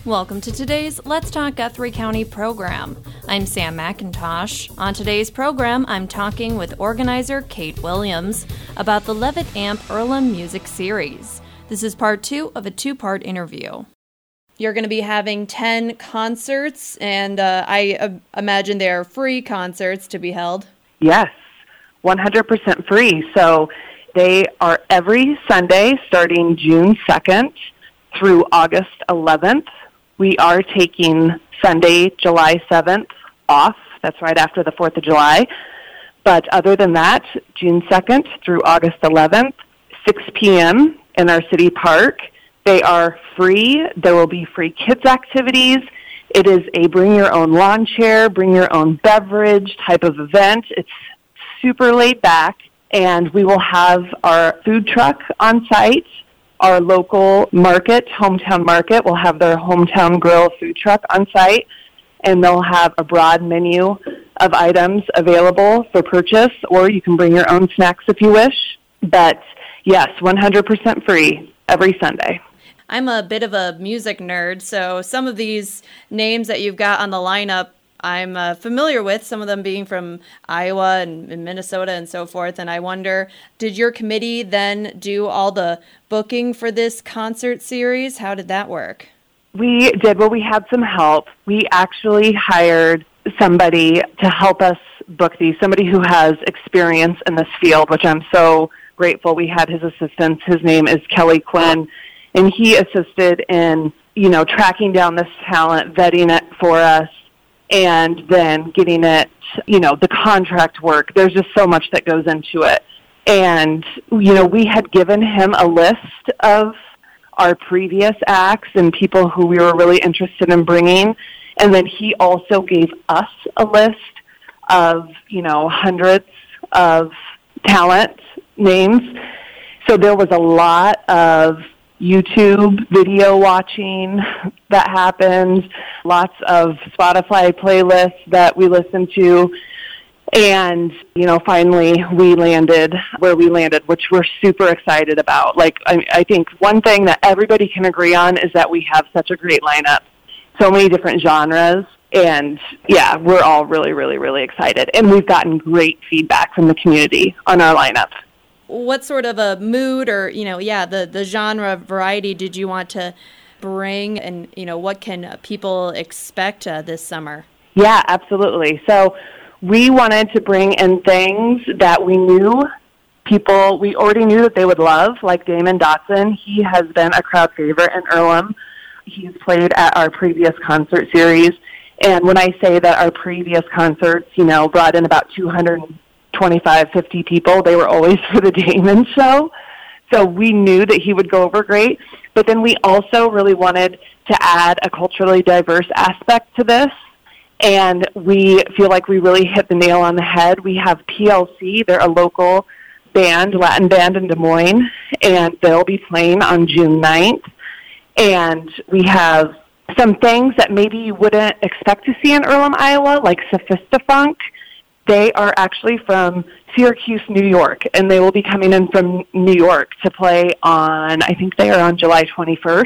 Welcome to today's Let's Talk Guthrie County program. I'm Sam McIntosh. On today's program, I'm talking with organizer Kate Williams about the Levitt Amp Earlham Music Series. This is part 2 of a 2-part interview. You're going to be having 10 concerts, and I imagine they're free concerts to be held. Yes, 100% free. So they are every Sunday starting June 2nd through August 11th. We are taking Sunday, July 7th off. That's right after the 4th of July. But other than that, June 2nd through August 11th, 6 p.m. in our city park. They are free. There will be free kids activities. It is a bring your own lawn chair, bring your own beverage type of event. It's super laid back, and we will have our food truck on site. Our local market, Hometown Market, will have their Hometown Grill food truck on site, and they'll have a broad menu of items available for purchase, or you can bring your own snacks if you wish. But yes, 100% free every Sunday. I'm a bit of a music nerd, so some of these names that you've got on the lineup I'm familiar with, some of them being from Iowa and Minnesota and so forth, and I wonder, did your committee then do all the booking for this concert series? How did that work? We did. Well, we had some help. We actually hired somebody to help us book these, somebody who has experience in this field, which I'm so grateful. We had his assistance. His name is Kelly Quinn, and he assisted in, tracking down this talent, vetting it for us, and then getting it, the contract work. There's just so much that goes into it. And, we had given him a list of our previous acts and people who we were really interested in bringing. And then he also gave us a list of, hundreds of talent names. So there was a lot of YouTube video watching that happened, lots of Spotify playlists that we listened to, and, finally we landed where we landed, which we're super excited about. I think one thing that everybody can agree on is that we have such a great lineup, so many different genres, and yeah, we're all really, really, really excited, and we've gotten great feedback from the community on our lineup. What sort of a mood or, the genre variety did you want to bring, and, what can people expect this summer? Yeah, absolutely. So we wanted to bring in things that we already knew that they would love, like Damon Dotson. He has been a crowd favorite in Earlham. He's played at our previous concert series. And when I say that our previous concerts, brought in about 225, 50 people, they were always for the Damon show. So we knew that he would go over great. But then we also really wanted to add a culturally diverse aspect to this. And we feel like we really hit the nail on the head. We have PLC. They're a local band, Latin band in Des Moines, and they'll be playing on June 9th. And we have some things that maybe you wouldn't expect to see in Earlham, Iowa, like Sophistafunk. They are actually from Syracuse, New York, and they will be coming in from New York to play on, I think they are on July 21st.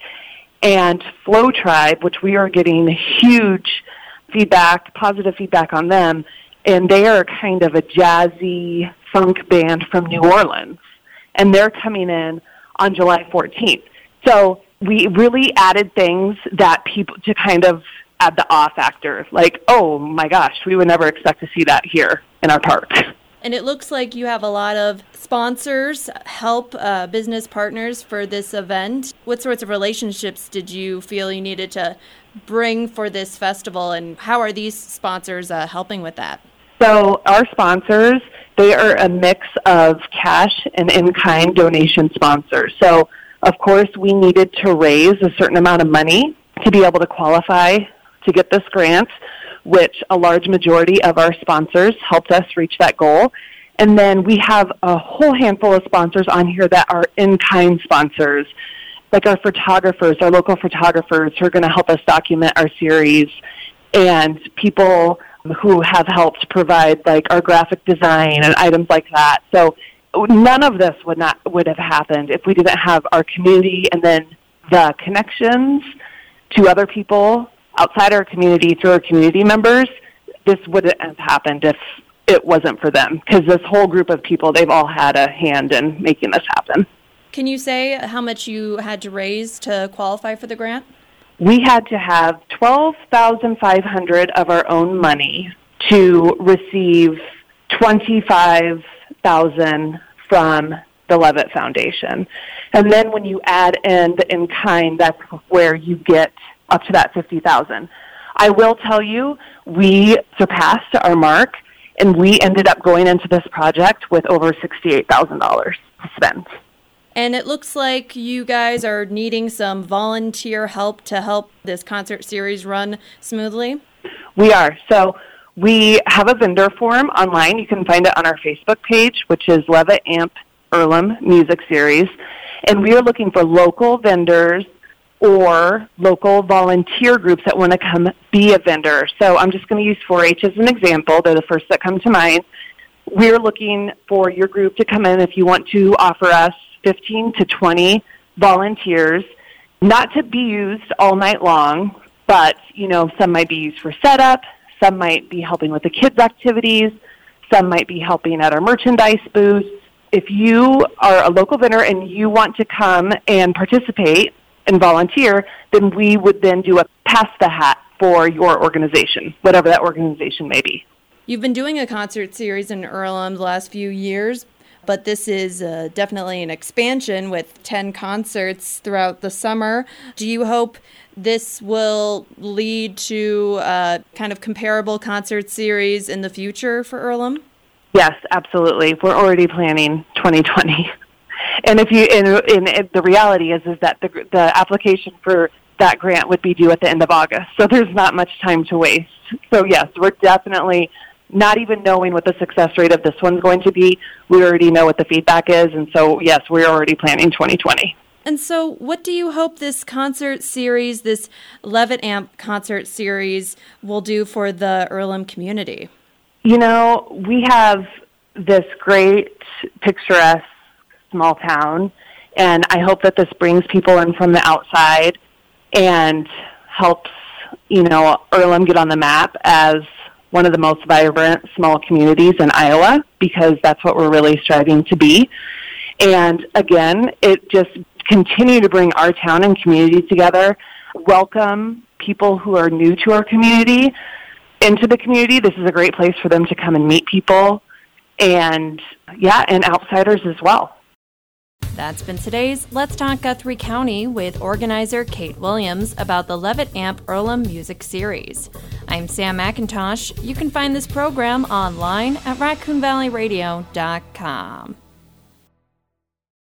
And Flow Tribe, which we are getting huge positive feedback on them, and they are kind of a jazzy funk band from New Orleans, and they're coming in on July 14th. So we really added things that people to kind of add the awe factor, like, oh my gosh, we would never expect to see that here in our park. And it looks like you have a lot of sponsors, business partners for this event. What sorts of relationships did you feel you needed to bring for this festival, and how are these sponsors helping with that? So our sponsors, they are a mix of cash and in-kind donation sponsors. So, of course, we needed to raise a certain amount of money to be able to qualify to get this grant, which a large majority of our sponsors helped us reach that goal. And then we have a whole handful of sponsors on here that are in-kind sponsors, like our photographers, our local photographers who are going to help us document our series, and people who have helped provide like our graphic design and items like that. So none of this would have happened if we didn't have our community and then the connections to other people outside our community through our community members, this wouldn't have happened if it wasn't for them. Because this whole group of people, they've all had a hand in making this happen. Can you say how much you had to raise to qualify for the grant? We had to have $12,500 of our own money to receive $25,000 from the Levitt Foundation. And then when you add in the in-kind, that's where you get up to that $50,000. I will tell you, we surpassed our mark, and we ended up going into this project with over $68,000 to spend. And it looks like you guys are needing some volunteer help to help this concert series run smoothly. We are. So we have a vendor form online. You can find it on our Facebook page, which is Levitt Amp Earlham Music Series. And we are looking for local vendors or local volunteer groups that want to come be a vendor. So I'm just going to use 4-H as an example. They're the first that come to mind. We're looking for your group to come in if you want to offer us 15 to 20 volunteers, not to be used all night long, but, some might be used for setup, some might be helping with the kids' activities, some might be helping at our merchandise booths. If you are a local vendor and you want to come and participate and volunteer, then we would then do a pass the hat for your organization, whatever that organization may be. You've been doing a concert series in Earlham the last few years, but this is definitely an expansion with 10 concerts throughout the summer. Do you hope this will lead to a kind of comparable concert series in the future for Earlham? Yes, absolutely. We're already planning 2020. And the reality is that the application for that grant would be due at the end of August. So there's not much time to waste. So yes, we're definitely, not even knowing what the success rate of this one's going to be, we already know what the feedback is. And so yes, we're already planning 2020. And so what do you hope this concert series, this Levitt Amp concert series, will do for the Earlham community? We have this great, picturesque small town, and I hope that this brings people in from the outside and helps, Earlham get on the map as one of the most vibrant small communities in Iowa, because that's what we're really striving to be. And again, it just continue to bring our town and community together, welcome people who are new to our community into the community. This is a great place for them to come and meet people and outsiders as well. That's been today's Let's Talk Guthrie County with organizer Kate Williams about the Levitt Amp Earlham Music Series. I'm Sam McIntosh. You can find this program online at RaccoonValleyRadio.com.